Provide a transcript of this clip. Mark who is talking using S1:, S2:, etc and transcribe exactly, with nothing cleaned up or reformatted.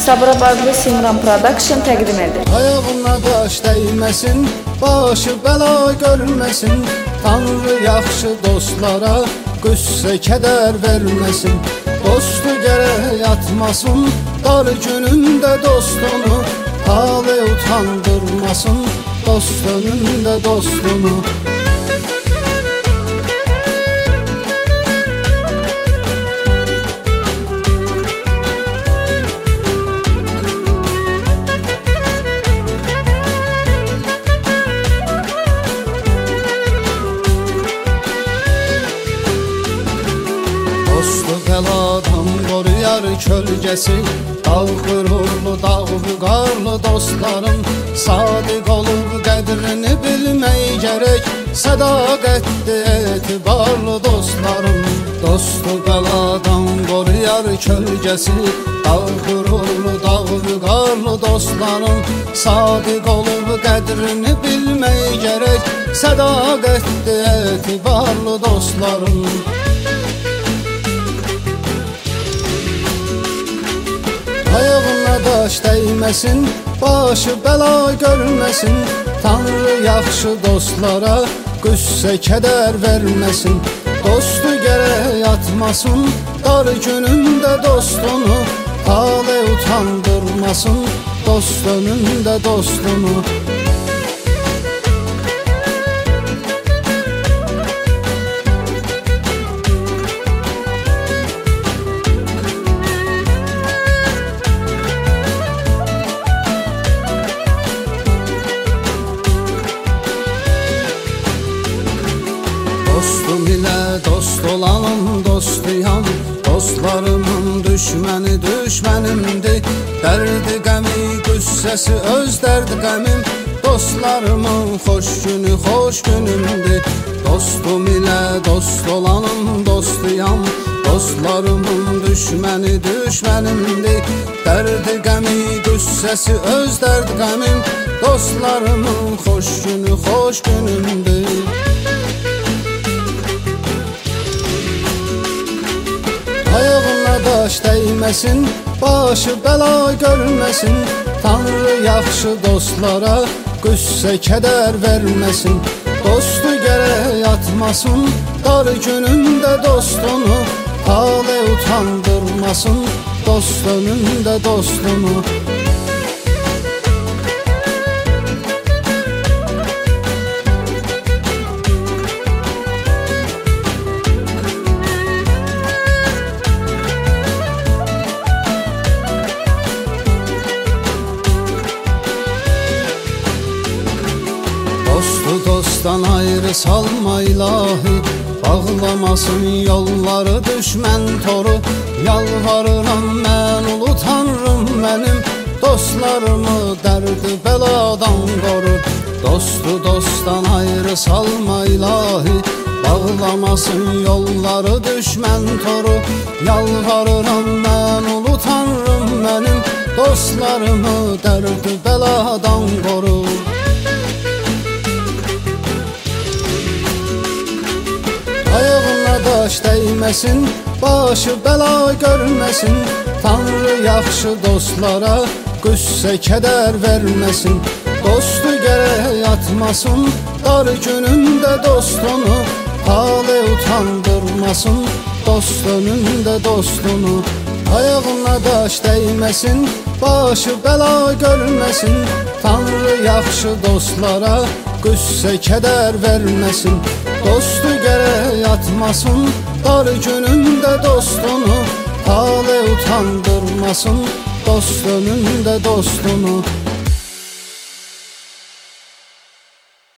S1: Sabirabadlı Simran Production təqdim edir.
S2: Ayağına daş dəyməsin, başı bəla görməsin. Tanrı yaxşı dostlara qüssə kədər verməsin. Dostu gərək yatmasın, dar günündə dostunu. Halı utandırmasın, dost önündə dostunu. Dostu bəladan qoruyar kölgəsi. Dağ qürurlu, dağ vüqarlı dostlarım. Sadiq olub qədrini bilmək gərək. Sədaqətli, etibarlı dostlarım. Dostu bəladan qoruyar kölgəsi. Dağ qürurlu, dağ vüqarlı dostlarım. Sadiq olub qədrini bilmək gərək. Sədaqətli, etibarlı dostlarım. Ayağına daş dəyməsin, başı bəla görməsin. Tanrı yaxşı dostlara qüssə kədər verməsin. Dostu gərək yatmasın, dar günündə dostunu. Halı utandırmasın, dost önündə dostunu. Dostum ilə dost olanım dostuyam. Dostlarımın düşməni düşmənimdir. Dərdi qəmi qüssəsi öz dərdi qəmim. Dostlarımın xoş günü xoş günümdür. Dostum ilə dost olanım dostuyam. Dostlarımın düşməni düşmənimdir. Dərdi qəmi qüssəsi öz dərdi qəmim. Dostlarımın xoş günü xoş günümdür. Ayağına daş dəyməsin, başı bəla görməsin. Tanrı yaxşı dostlara qüssə kədər verməsin. Dostu gərək yatmasın, dar günündə dostunu. Halı utandırmasın, dost önündə dostunu. Dostu dostdan ayrı salma ilahi. Bağlamasın yolları düşmən toru. Yalvarıram mən ulu tanrım mənim. Dostlarımı dərdi bəladan qoru. Dostu dostdan ayrı salma ilahi. Bağlamasın yolları düşmən toru. Yalvarıram mən ulu tanrım mənim. Dostlarımı dərdi bəladan qoru. Ayağına daş dəyməsin, başı bəla görməsin. Tanrı yaxşı dostlara qüssə kədər verməsin. Dostu gərək yatmasın, dar günündə dostunu. Halı utandırmasın, dost önündə dostunu. Ayağına daş dəyməsin, başı bəla görməsin. Tanrı yaxşı dostlara qüssə kədər verməsin. Dostu gərək yatmasın, dar günündə dostunu. Halı utandırmasın, dost önündə dostunu.